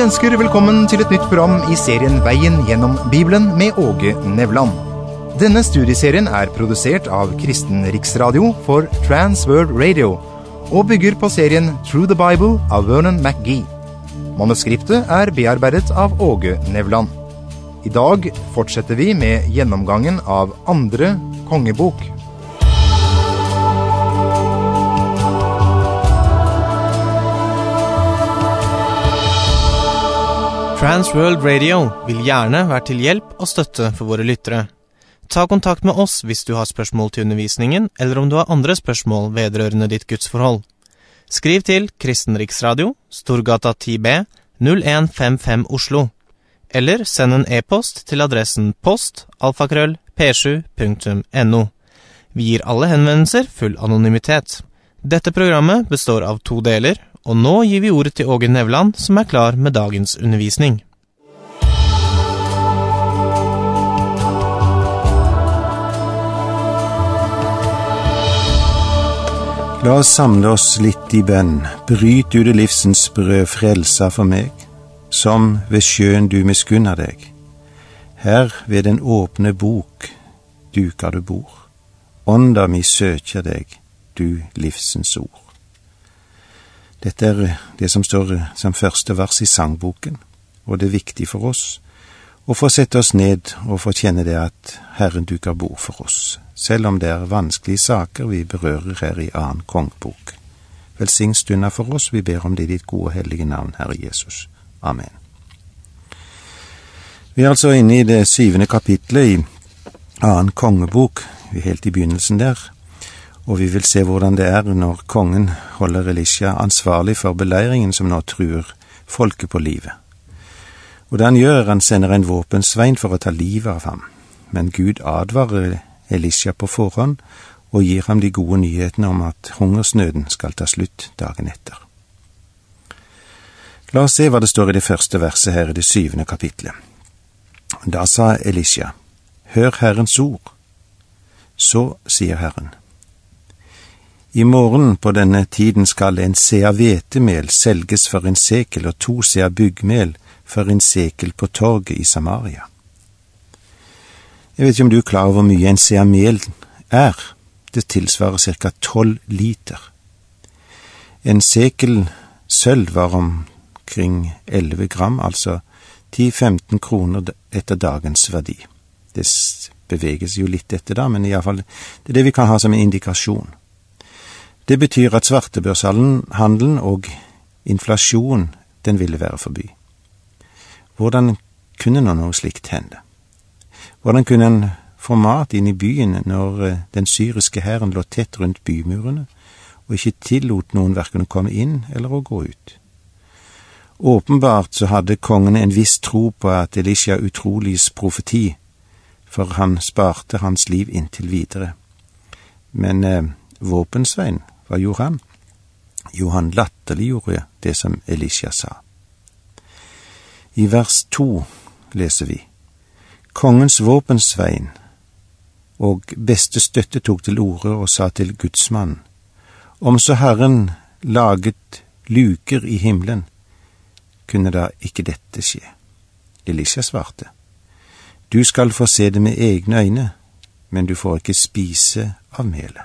ønsker velkommen til et nytt program i serien Veien gjennom Bibelen med Åge Nevland. Denne studieserien er produsert av Kristen Riksradio for Trans World Radio og bygger på serien Through the Bible av Vernon McGee. Manuskriptet er bearbeidet av Åge Nevland. I dag fortsetter vi med gjennomgangen av andre kongebok. Trans World Radio vil gjerne være til hjelp og støtte for våre lyttere. Ta kontakt med oss hvis du har spørsmål til undervisningen, eller om du har andre spørsmål vedrørende ditt gudsforhold. Skriv til Kristen Riksradio, Storgata 10B, 0155 Oslo, eller send en e-post til adressen post@p7.no. Vi gir alle henvendelser full anonymitet. Dette programmet består av 2 deler, og nå gir vi ordet til Åge Nevland, som er klar med dagens undervisning. La oss samle oss litt i bønn. Bryt du det livsens brød, frelsa for meg, som ved sjøen du miskunner deg. Her ved den åpne bok duker du bord. Ånda mi søker deg, du livsens ord. Dette er det som står som første vers i sangboken, og det er viktig for oss å få sette oss ned og få kjenne det at Herren duker bord for oss, selv om det er vanskelige saker vi berører her i annen kongebok. Velsign stunda for oss, vi ber om det i ditt gode og hellige navn, Herre Jesus. Amen. Vi er altså inne i det 7. kapitlet i annen kongebok, vi er helt i begynnelsen der, og vi vil se hvordan det er når kongen holder Elisha ansvarlig for beleiringen som nå truer folket på livet. Og det han gjør, han sender en våpensvein for å ta livet av ham, men Gud advarer Elisha på forhånd og gir ham de gode nyhetene om at hungersnøden skal ta slutt dagen etter. La oss se hva det står i det første verset her i det 7. kapitlet. Da sa Elisha, hør Herrens ord. Så sier Herren, i morgen på denne tiden skal en sea hvetemel selges for en sekel og 2 sea byggmel for en sekel på torget i Samaria. Jeg vet ikke om du er klar over hvor mye en sea mel er. Det tilsvarer ca. 12 liter. En sekel sølv var omkring 11 gram, altså 10-15 kroner etter dagens verdi. Det beveges jo litt etter da, men i alle fall, det er det vi kan ha som en indikasjon. Det betyr at svartebørshandelen og inflasjon, den ville være forbi. Hvordan kunne noe slikt hende? Hvordan kunne en få mat inn i byen når den syriske hæren lå tett rundt bymurene, og ikke tillot noen hverken å komme inn eller å gå ut? Åpenbart så hadde kongen en viss tro på at Elisha utroligs profeti, for han sparte hans liv inntil videre. Men våpensvein, hva gjorde han? Jo, han latterliggjorde det som Elisha sa. I vers 2 leser vi, kongens våpensvein og beste støtte tok til orde og sa til Gudsmannen, om så Herren laget luker i himmelen, kunne da ikke dette skje? Elisha svarte, du skal få se det med egne øyne, men du får ikke spise av melet.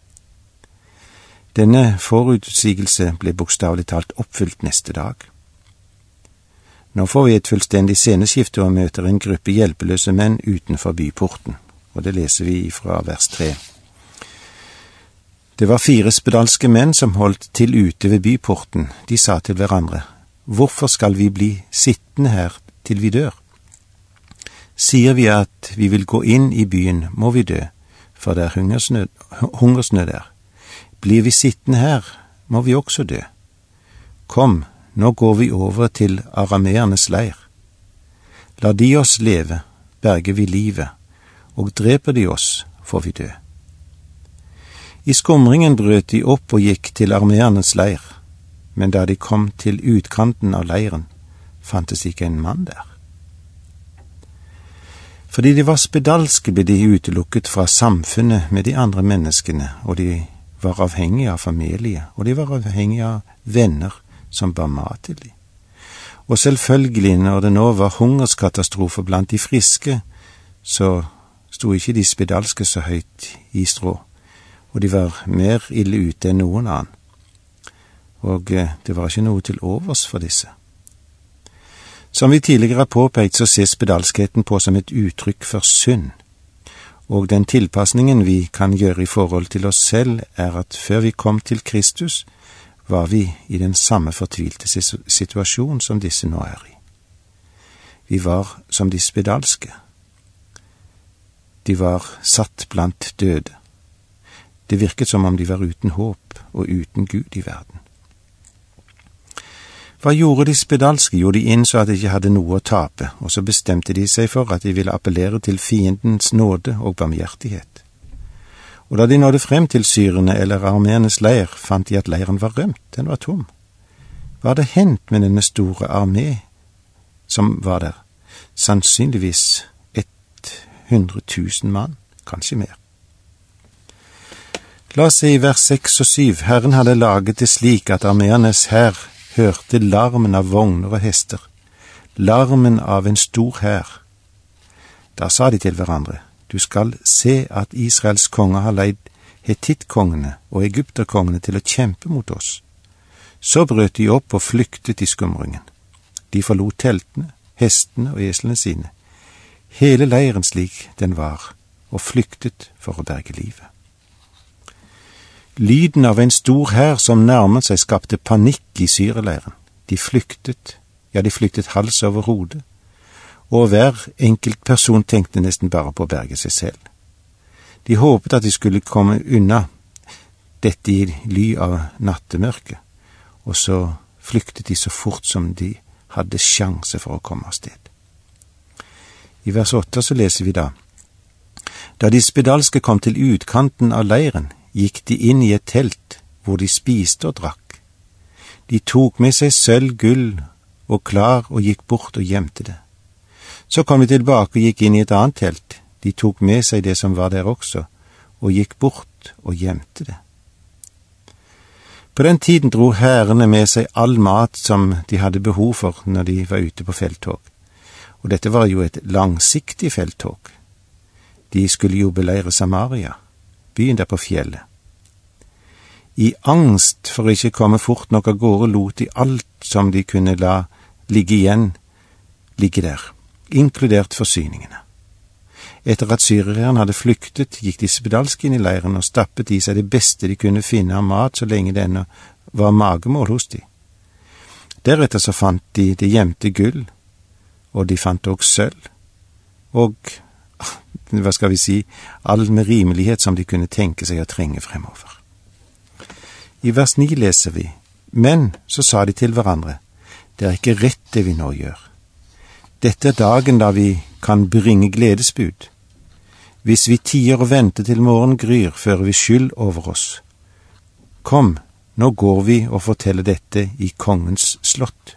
Denne forutsigelse ble bokstavelig talt oppfylt neste dag. Nå får vi et fullstendig sceneskifte og møter en gruppe hjelpeløse menn utenfor byporten, og det leser vi fra vers 3. Det var 4 spedalske menn som holdt til ute ved byporten. De sa til hverandre, hvorfor skal vi bli sittende her til vi dør? Sier vi at vi vil gå inn i byen, må vi dø, for det er hungersnød der. Blir vi sittende her, må vi også dø. Kom, nå går vi over til arameernes leir. La de oss leve, berger vi livet, og dreper de oss, får vi dø. I skumringen brøt de opp og gikk til arameernes leir, men da de kom til utkanten av leiren, fantes ikke en mann der. Fordi de var spedalske ble de utelukket fra samfunnet med de andre menneskene, og de var avhengige av familie, og de var avhengige av venner som bar mat til dem. Og selvfølgelig, når det nå var hungerskatastrofe blant de friske, så sto ikke de spedalske så høyt i strå, og de var mer ille ute enn noen annen. Og det var ikke noe til overs for disse. Som vi tidligere har påpekt, så ses spedalskheten på som et uttrykk for synd, og den tilpasningen vi kan gjøre i forhold til oss selv er at før vi kom til Kristus, var vi i den samme fortvilte situasjon som disse nå er i. Vi var som de spedalske. De var satt blant døde. Det virket som om de var uten håp og uten Gud i verden. Hva gjorde de spedalske? Jo, de innså at de ikke hadde noe å tape, og så bestemte de seg for at de ville appellere til fiendens nåde og barmhjertighet. Og da de nådde frem til syrene eller armeernes leir, fant de at leiren var rømt, den var tom. Hva hadde hendt med denne store armé som var der? Sannsynligvis 100 000 mann, kanskje mer. La oss se i vers 6 og 7. Herren hadde laget det slik at armeernes hær hørte larmen av vogner og hester, larmen av en stor hær. Da sa de til hverandre, du skal se at Israels konge har leid hetittkongene og egypterkongene til å kjempe mot oss. Så brøt de opp og flyktet i skumringen. De forlot teltene, hestene og eslene sine, hele leiren slik den var, og flyktet for å berge livet. Lyden av en stor hær som nærmet seg skapte panikk i syreleiren. De flyktet hals over hode, og hver enkelt person tenkte nesten bare på å berge seg selv. De håpet at de skulle komme unna dette i ly av nattemørket, og så flyktet de så fort som de hadde sjanse for å komme av sted. I vers 8 så leser vi da, da de spedalske kom til utkanten av leiren, gikk de inn i et telt hvor de spiste og drakk. De tok med seg sølv, gull og klar og gikk bort og gjemte det. Så kom de tilbake og gikk inn i et annet telt. De tok med seg det som var der også, og gikk bort og gjemte det. På den tiden dro hærene med seg all mat som de hadde behov for når de var ute på felttog. Og dette var jo et langsiktig felttog. De skulle jo beleire Samaria, byen der på fjellet. I angst for ikke komme fort nok av gårde lot de alt som de kunne la ligge igjen, ligge der, inkludert forsyningene. Etter at syrerne hadde flyktet, gikk de spedalske inn i leiren og stappet i seg det beste de kunne finne av mat så lenge det ennå var magemål hos de. Deretter så fant de det gjemte gull, og de fant også sølv, og all med rimelighet som de kunne tenke seg å trenge fremover. I vers 9 leser vi, men så sa de til hverandre, det er ikke rett det vi nå gjør. Dette er dagen da vi kan bringe gledesbud. Hvis vi tier og venter til morgen gryr, fører vi skyld over oss. Kom, nå går vi og forteller dette i kongens slott.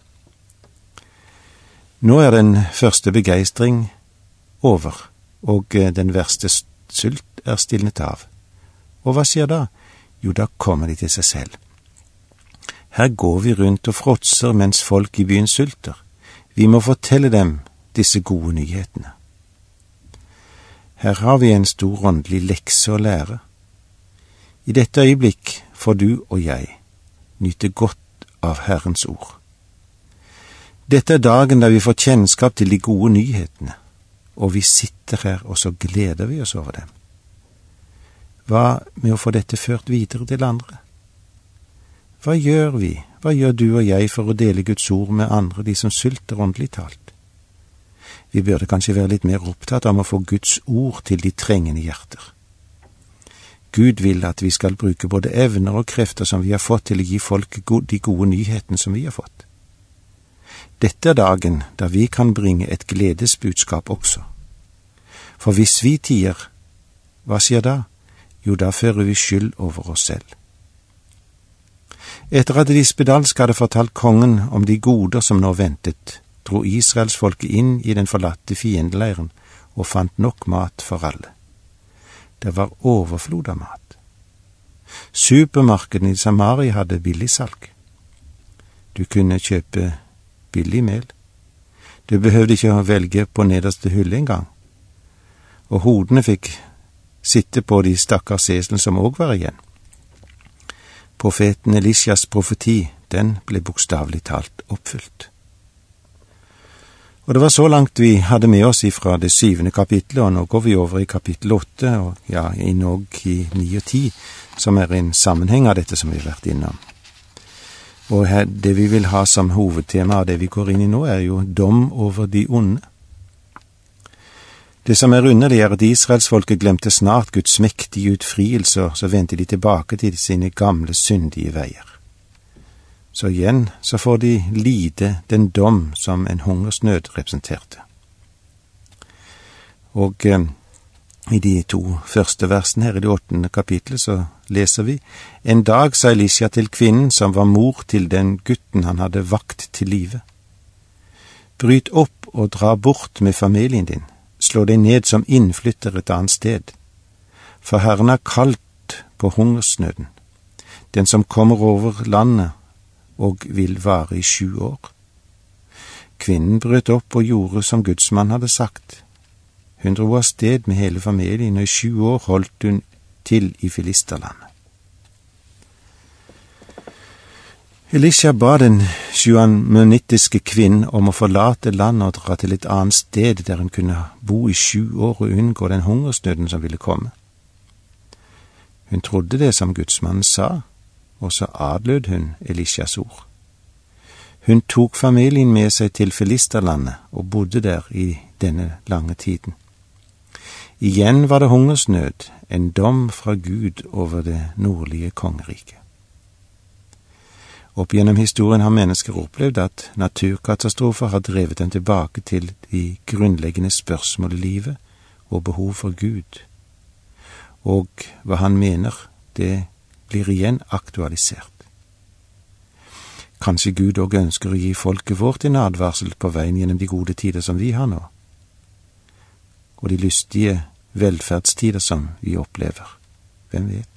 Nå er den første begeistring over, og den verste sult er stilnet av. Og hva skjer da? Jo, da kommer de til seg selv. Her går vi rundt og fråtser mens folk i byen sulter. Vi må fortelle dem disse gode nyhetene. Her har vi en stor åndelig lekse å lære. I dette øyeblikk får du og jeg nyte godt av Herrens ord. Dette er dagen da vi får kjennskap til de gode nyhetene, og vi sitter her og så gleder vi oss over dem. Hva med å få dette ført videre til andre? Hva gjør vi? Hva gjør du og jeg for å dele Guds ord med andre, de som sulter åndelig talt? Vi burde kanskje være litt mer opptatt om å få Guds ord til de trengende hjerter. Gud vil at vi skal bruke både evner og krefter som vi har fått til å gi folk de gode nyhetene som vi har fått. Dette er dagen da vi kan bringe et gledesbudskap også. For hvis vi tier, hva skjer da? Jo, da fører vi skyld over oss selv. Etter at de spedalske hadde fortalt kongen om de goder som nå ventet, dro Israelsfolket inn i den forlatte fiendeleiren og fant nok mat for alle. Det var overflod av mat. Supermarkedene i Samaria hadde billigsalg. Du kunne kjøpe billig mel. Du behøvde ikke å velge på nederste hylle engang. Og hodene fikk sitte på de stakkars eslene som også var igjen. Profeten Elisjas profeti, den ble bokstavelig talt oppfylt. Og det var så langt vi hadde med oss ifra det 7. kapitlet, og nå går vi over i kapittel 8, og ja, inn og i 9 og 10, som er en sammenheng av dette som vi har vært innom. Og her, det vi vil ha som hovedtema av det vi går inn i nå, er jo dom over de onde. Det som er underlig er at Israelsfolket glemte snart Guds mektige utfrielse, og så vendte de tilbake til sine gamle syndige veier. Så igjen så får de lide den dom som en hungersnød representerte. Og i de 2 første versene her i det 8. kapitlet så leser vi: En dag sa Elisha til kvinnen som var mor til den gutten han hadde vakt til live: Bryt opp og dra bort med familien din, slå deg ned som innflytter et annet sted, for Herren har kalt på hungersnøden, den som kommer over landet og vil vare i 7 år. Kvinnen brøt opp og gjorde som Guds mann hadde sagt. Hun dro av sted med hele familien, og i 7 år holdt hun til i Filisterlandet. Elisha ba den sjuamanittiske kvinnen om å forlate landet og dra til et annet sted der hun kunne bo i 7 år og unngå den hungersnøden som ville komme. Hun trodde det som gudsmannen sa, og så adlød hun Elishas ord. Hun tok familien med seg til Filisterlandet og bodde der i denne lange tiden. Igjen var det hungersnød, en dom fra Gud over det nordlige kongeriket. Opp gjennom historien har mennesker opplevd at naturkatastrofer har drevet dem tilbake til de grunnleggende spørsmål i livet og behov for Gud. Og hva han mener, det blir igjen aktualisert. Kanskje Gud også ønsker å gi folket vårt en advarsel på veien gjennom de gode tider som vi har nå, og de lystige velferdstider som vi opplever. Hvem vet?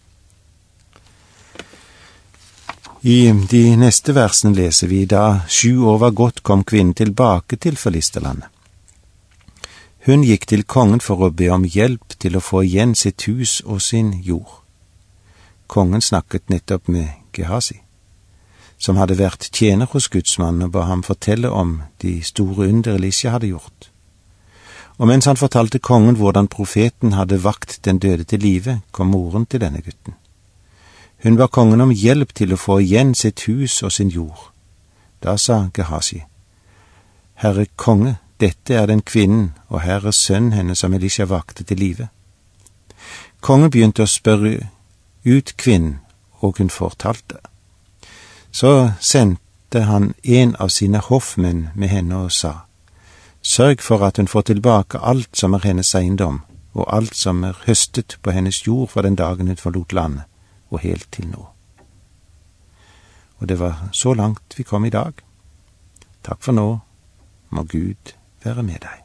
I de neste versene leser vi: Da 7 år var gått, kom kvinnen tilbake til Filisterlandet. Hun gikk til kongen for å be om hjelp til å få igjen sitt hus og sin jord. Kongen snakket nettopp med Gehazi, som hadde vært tjener hos gudsmannen, og ba ham fortelle om de store under Elisha hadde gjort. Og mens han fortalte kongen hvordan profeten hadde vakt den døde til live, kom moren til denne gutten. Hun ba kongen om hjelp til å få igjen sitt hus og sin jord. Da sa Gehazi: Herre konge, dette er den kvinnen, og her er sønnen hennes som Elisha vakte til live. Kongen begynte å spørre ut kvinnen, og hun fortalte. Så sendte han en av sine hoffmenn med henne og sa: Sørg for at hun får tilbake alt som er hennes eiendom, og alt som er høstet på hennes jord fra den dagen hun forlot landet, og helt til nå. Og det var så langt vi kom i dag. Takk for nå. Må Gud være med deg.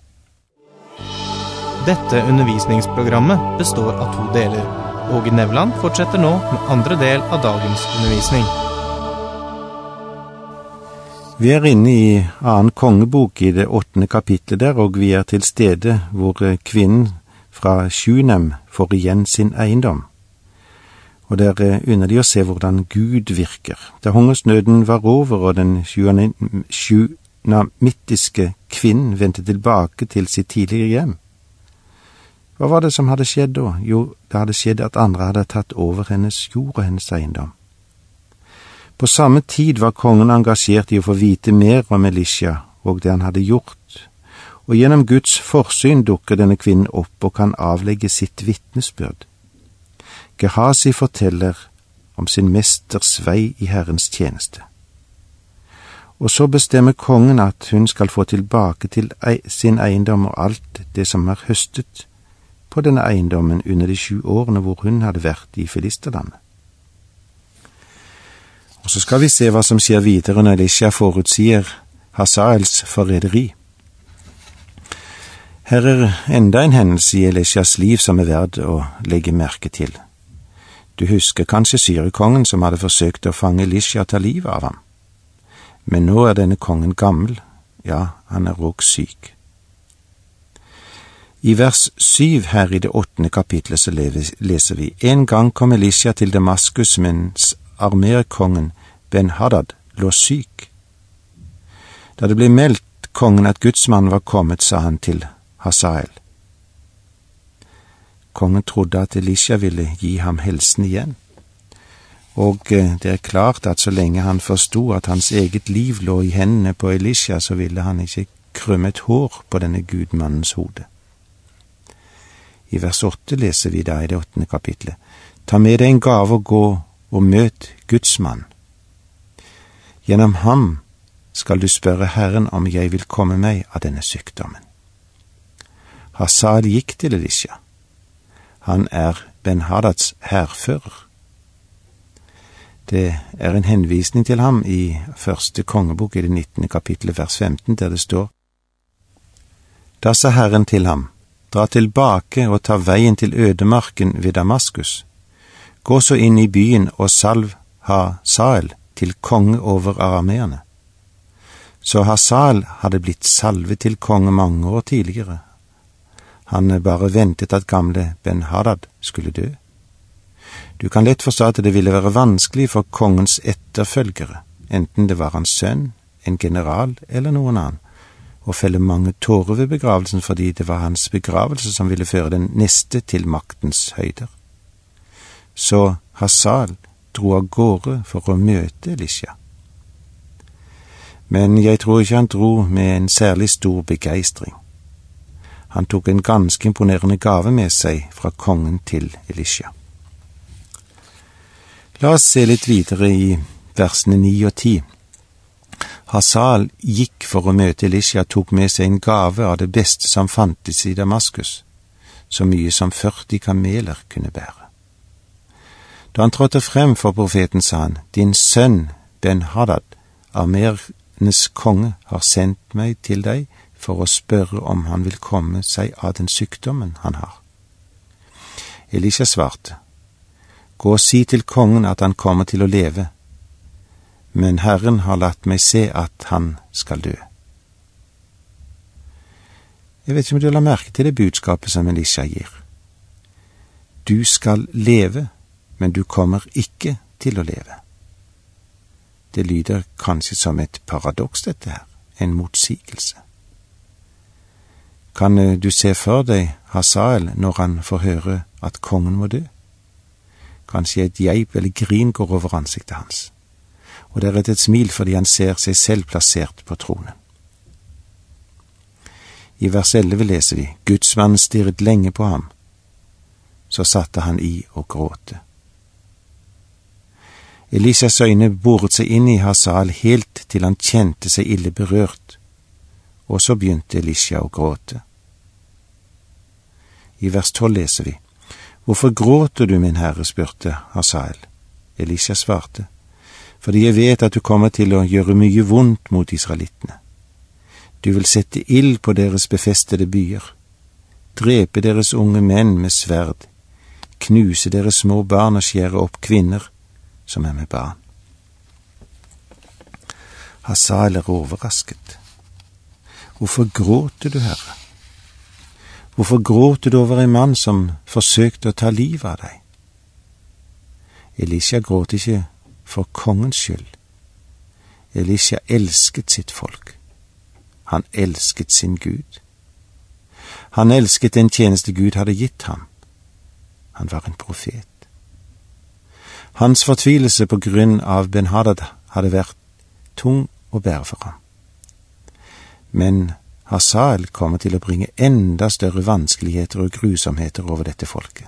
Dette undervisningsprogrammet består av 2 deler. Åge Nevland fortsetter nå med andre del av dagens undervisning. Vi er inne i 2. kongebok i det 8. kapitlet der, og vi er til stede hvor kvinnen fra Sjunem får igjen sin eiendom. Og der unner de å se hvordan Gud virker. Da hungersnøden var over og den sjunamittiske kvinnen vendte tilbake til sitt tidligere hjem. Hva var det som hadde skjedd da? Jo, det hadde skjedd at andre hadde tatt over hennes jord og hennes eiendom. På samme tid var kongen engasjert i å få vite mer om Elisha og det han hadde gjort, og gjennom Guds forsyn dukker denne kvinnen opp og kan avlegge sitt vitnesbyrd. Gehazi forteller om sin mesters vei i Herrens tjeneste. Og så bestemmer kongen at hun skal få tilbake til sin eiendom og alt det som er høstet på denne eiendommen under de 7 årene hvor hun hadde vært i Filisterlandet. Og så skal vi se hva som skjer videre når Elisha forutsier Hazaels forræderi. Her er enda en hendelse i Elishas liv som er verd å legge merke til. Du husker kanskje syrekongen som hadde forsøkt å fange Elisha og ta livet av ham. Men nå er denne kongen gammel, ja, han er også syk. I vers 7 her i det 8. kapitlet så leser vi: En gang kom Elisha til Damaskus mens armerkongen Ben-Hadad lå syk. Da det ble meldt kongen at Guds mann var kommet, sa han til Hazael. Kongen trodde at Elisha ville gi ham helsen igjen. Og det er klart at så lenge han forstod at hans eget liv lå i hendene på Elisha, så ville han ikke krømme et hår på denne gudmannens hode. I vers 8 leser vi da i det 8. kapitlet: Ta med deg en gave og gå og møt Guds mann. Gjennom ham skal du spørre Herren om jeg vil komme meg av denne sykdommen. Hazael gikk til Elisha. Han er Ben-Hadads hærfører. Det er en henvisning til ham i 1. kongebok i det 19. kapitlet vers 15, der det står: Da sa Herren til ham: Dra tilbake og ta veien til ødemarken ved Damaskus. Gå så inn i byen og salv Hazael til konge over arameerne. Så Hazael hadde blitt salvet til konge mange år tidligere. Han bare ventet at gamle Ben-Hadad skulle dø. Du kan lett forstå at det ville være vanskelig for kongens etterfølgere, enten det var hans sønn, en general eller noen annen, å felle mange tårer ved begravelsen fordi det var hans begravelse som ville føre den neste til maktens høyder. Så Hazael dro av gårde for å møte Elisha. Men jeg tror ikke han dro med en særlig stor begeistring. Han tok en ganske imponerende gave med seg fra kongen til Elisha. La oss se litt videre i versene 9 og 10. Hazael gikk for å møte Elisha og tok med seg en gave av det beste som fantes i Damaskus, så mye som 40 kameler kunne bære. Da han trådte frem for profeten, sa han: Din sønn Ben-Hadad, armeernes konge, har sendt meg til deg for å spørre om han vil komme seg av den sykdommen han har. Elisha svarte: Gå og si til kongen at han kommer til å leve, men Herren har latt meg se at han skal dø. Jeg vet ikke om du la merke til det budskapet som Elisha gir. Du skal leve, men du kommer ikke til å leve. Det lyder kanskje som et paradoks dette her, en motsigelse. Kan du se for deg Hazael når han får høre at kongen må dø? Kanskje et geip eller grin går over ansiktet hans, og det er et smil fordi han ser seg selv plassert på tronen. I vers 11 leser vi: Gudsmannen stirret lenge på ham, så satte han i og gråte. Elishas øyne boret seg inn i Hazael helt til han kjente seg ille berørt, og så begynte Elisha å gråte. I vers 12 leser vi: Hvorfor gråter du, min herre, spurte Hazael. Elisha svarte: Fordi jeg vet at du kommer til å gjøre mye vondt mot israelittene. Du vil sette ild på deres befestede byer, drepe deres unge menn med sverd, knuse deres små barn og skjære opp kvinner som er med barn. Hazael er overrasket. Hvorfor gråter du, Herre? Hvorfor gråter du over en mann som forsøkte å ta livet av deg? Elisha gråt ikke for kongens skyld. Elisha elsket sitt folk. Han elsket sin Gud. Han elsket den tjeneste Gud hadde gitt ham. Han var en profet. Hans fortvilelse på grunn av Ben-Hadad hadde vært tung å bære for ham. Men Hazael kommer til å bringe enda større vanskeligheter og grusomheter over dette folket.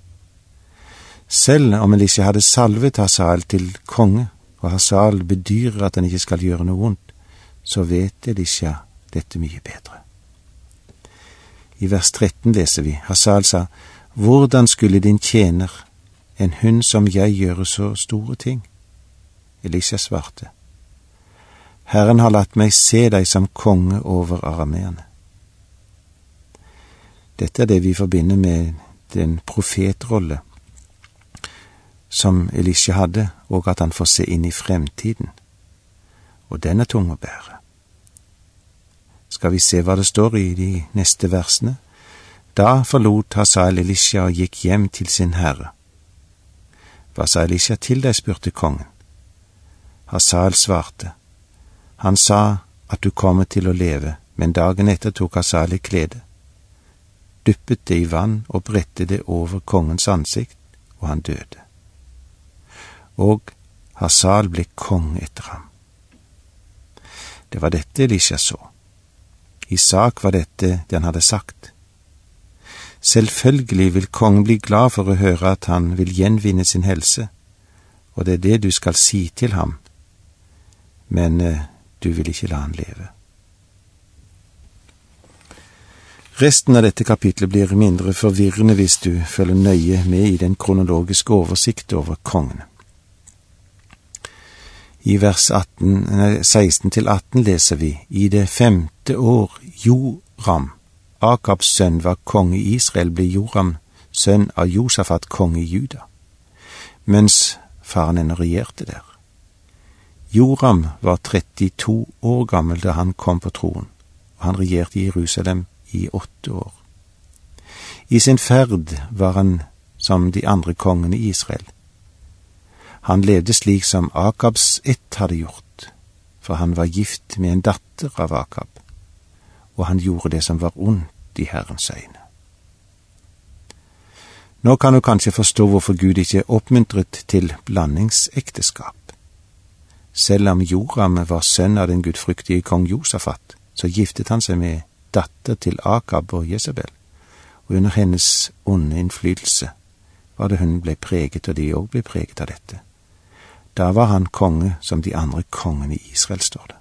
Selv om Elisha hadde salvet Hazael til konge, og Hazael bedyrer at han ikke skal gjøre noe vondt, så vet Elisha dette mye bedre. I vers 13 leser vi: Hazael sa: Hvordan skulle din tjener, en hund som jeg, gjøre så store ting? Elisha svarte: Herren har latt meg se deg som konge over arameerne. Dette er det vi forbinder med den profetrolle som Elisha hadde, og at han får se inn i fremtiden. og den er tung å bære. Skal vi se hva det står i de neste versene? Da forlot Hazael Elisha og gikk hjem til sin herre. Hva sa Elisha til deg, spurte kongen. Hazael svarte, han sa at du kommer til å leve, men dagen etter tok Hazael et klede, dyppet det i vann og bredte det over kongens ansikt, og han døde. Og Hazael ble konge etter ham. Det var dette Elisha så. I sak var dette det han hadde sagt. Selvfølgelig vil kongen bli glad for å høre at han vil gjenvinne sin helse, og det er det du skal si til ham, men du vil ikke la han leve. Resten av dette kapitlet blir mindre forvirrende hvis du følger nøye med i den kronologiske oversikt over kongene. I vers 16-18 leser vi, i det 5. år Joram, Akabs sønn, var konge i Israel, ble Joram sønn av Josafat konge i Juda, mens faren ennå regjerte der. Joram var 32 år gammel da han kom på troen, og han regjerte i Jerusalem i 8 år. I sin ferd var han som de andre kongene i Israel. Han levde slik som Akabs ett hadde gjort, for han var gift med en datter av Akab, og han gjorde det som var ondt i Herrens øyne. Nå kan du kanskje forstå hvorfor Gud ikke oppmuntret til blandingsekteskap. Selv om Joram var sønn av den gudfryktige kong Josafat, så giftet han seg med datter til Akab og Jezebel, og under hennes onde innflytelse var det hun ble preget, og de også ble preget av dette. Da var han konge som de andre kongene i Israel, står det.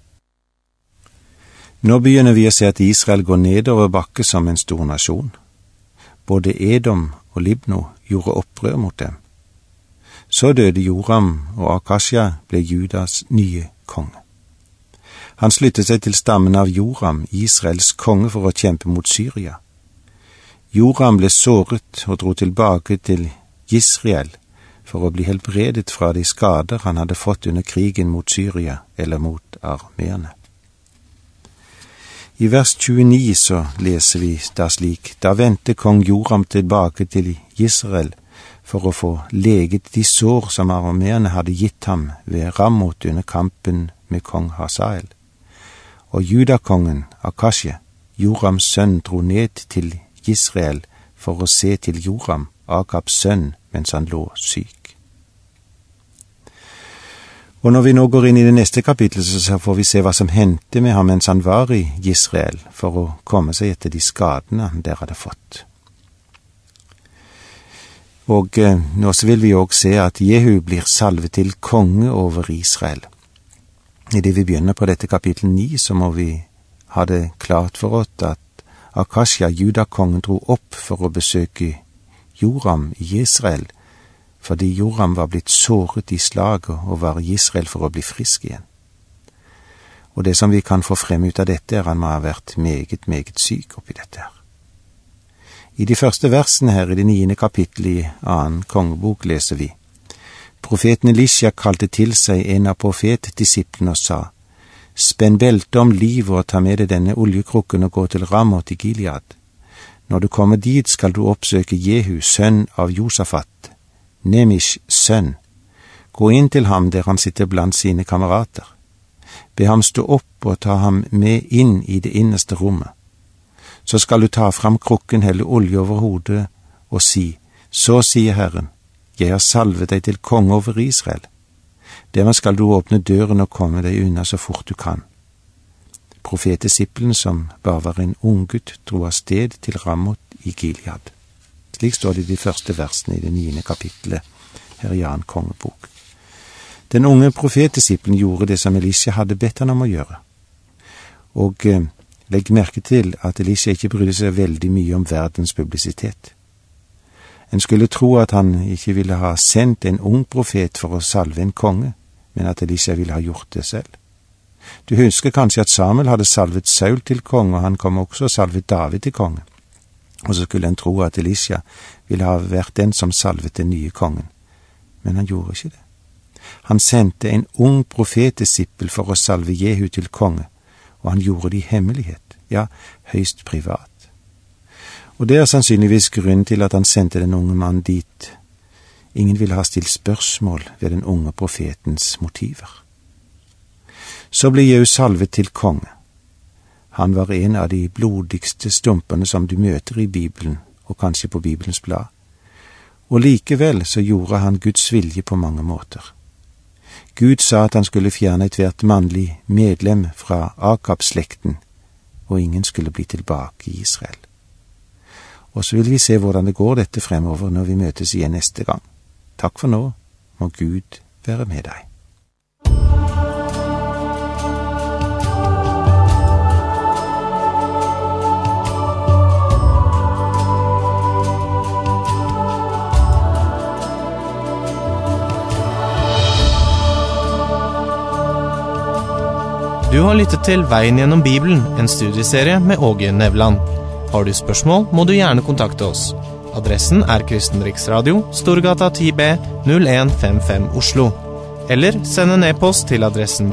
Nå begynner vi å se at Israel går nedover bakke som en stor nasjon. Både Edom og Libno gjorde opprør mot dem. Så døde Joram, og Akasja ble Judas nye konge. Han sluttet seg til stammen av Joram, Israels konge, for å kjempe mot Syria. Joram ble såret og dro tilbake til Israel for å bli helbredet fra de skader han hadde fått under krigen mot Syria eller mot armeerne. I vers 29 så leser vi da slik: Da vendte kong Joram tilbake til Israel for å få leget de sår som armeerne hadde gitt ham ved Rammot under kampen med kong Hazael. Og judakongen Akasja, Jorams sønn, dro ned til Israel for å se til Joram, Akabs sønn, mens han lå syk. Og når vi nå går inn i det neste kapitlet, så får vi se hva som hendte med ham mens han var i Israel, for å komme seg etter de skadene han der hadde fått. Og nå så vil vi også se at Jehu blir salvet til konge over Israel. I det vi begynner på dette kapittel 9, så må vi ha det klart for oss at Akasja, judakongen, dro opp for å besøke Joram i Israel, fordi Joram var blitt såret i slaget og var i Israel for å bli frisk igjen. Og det som vi kan få frem ut av dette, er at han må ha vært meget, meget syk oppi dette her. I de første versene her i det 9. kapittelet i 2. kongebok leser vi: Profeten Elisha kalte til seg en av profetdisiplene og sa: Spenn belte om livet og ta med deg denne oljekrukken og gå til Rammot i Gilead. Når du kommer dit, skal du oppsøke Jehu, sønn av Josafat, Nemish sønn. Gå inn til ham der han sitter blant sine kamerater. Be ham stå opp og ta ham med inn i det innerste rommet. Så skal du ta fram krukken, helle olje over hodet og si: Så sier Herren, jeg har salvet deg til konge over Israel. Dermed skal du åpne døren og komme deg unna så fort du kan. Profetdisippelen, som bare var en unggutt, dro av sted til Rammot i Gilead. Slik står det i de første versene i det 9. kapittelet her i 2. kongebok. Den unge profetdisippelen gjorde det som Elisha hadde bedt han om å gjøre. Og legg merke til at Elisha ikke brydde seg veldig mye om verdens publisitet. En skulle tro at han ikke ville ha sendt en ung profet for å salve en konge, men at Elisha ville ha gjort det selv. Du husker kanskje at Samuel hadde salvet Saul til konge, og han kom også og salvet David til konge. Og så skulle en tro at Elisha ville ha vært den som salvet den nye kongen, men han gjorde ikke det. Han sendte en ung profetdisippel for å salve Jehu til konge, og han gjorde det i hemmelighet, ja, høyst privat. Og det er sannsynligvis grunnen til at han sendte den unge mannen dit. Ingen ville ha stilt spørsmål ved den unge profetens motiver. Så ble Jehu salvet til konge. Han var en av de blodigste stumpene som du møter i Bibelen, og kanskje på Bibelens blad. Og likevel så gjorde han Guds vilje på mange måter. Gud sa at han skulle fjerne ethvert mannlig medlem fra Akab-slekten, og ingen skulle bli tilbake i Israel. Og så vil vi se hvordan det går dette fremover når vi møtes igjen neste gang. Takk for nå, må Gud være med deg. Du har lyttet til Veien gjennom Bibelen, en studieserie med Åge Nevland. Har du spørsmål, må du gjerne kontakte oss. Adressen er Kristen Riksradio, Storgata 10B, 0155 Oslo. Eller send en e-post til adressen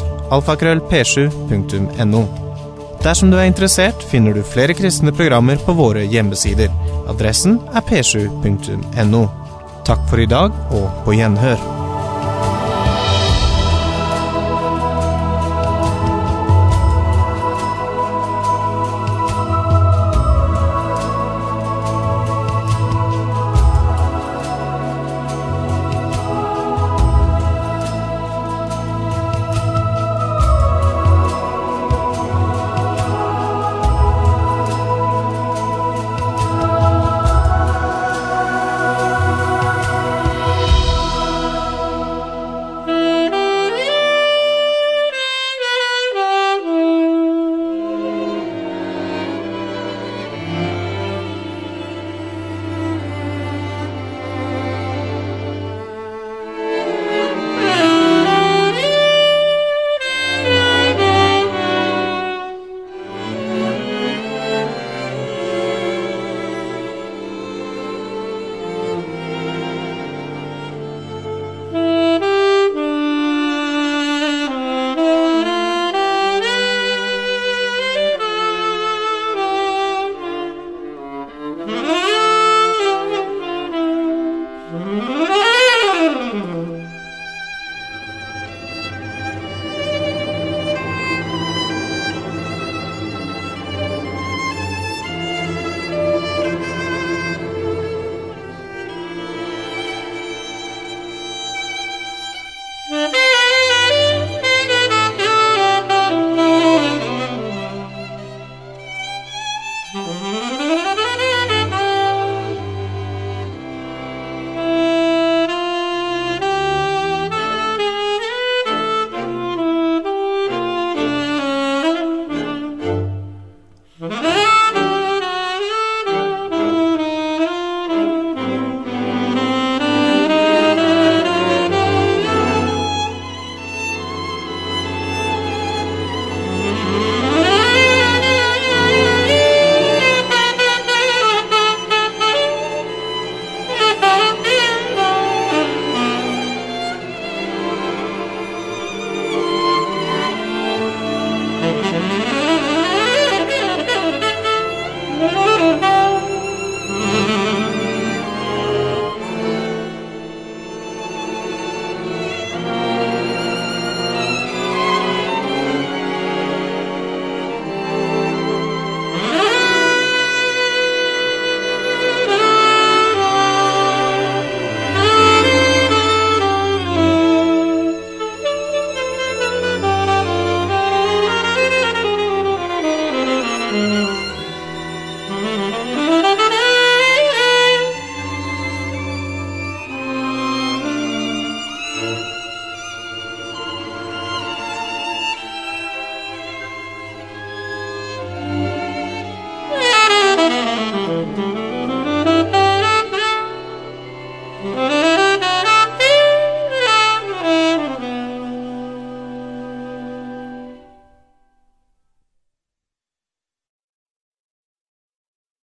post@p7.no. Dersom du er interessert, finner du flere kristne programmer på våre hjemmesider. Adressen er p7.no. Takk for i dag, og på gjenhør.